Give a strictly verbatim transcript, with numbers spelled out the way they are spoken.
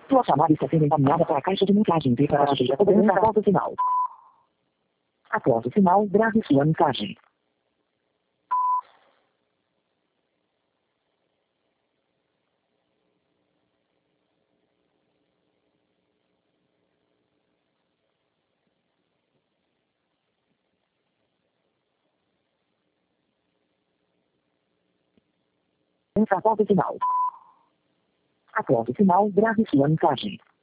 Sua chamada está sendo encaminhada para a caixa de mensagem e para a cobrança após o sinal. Após o sinal, grave sua mensagem. Após o sinal. Após o sinal, grave sua mensagem.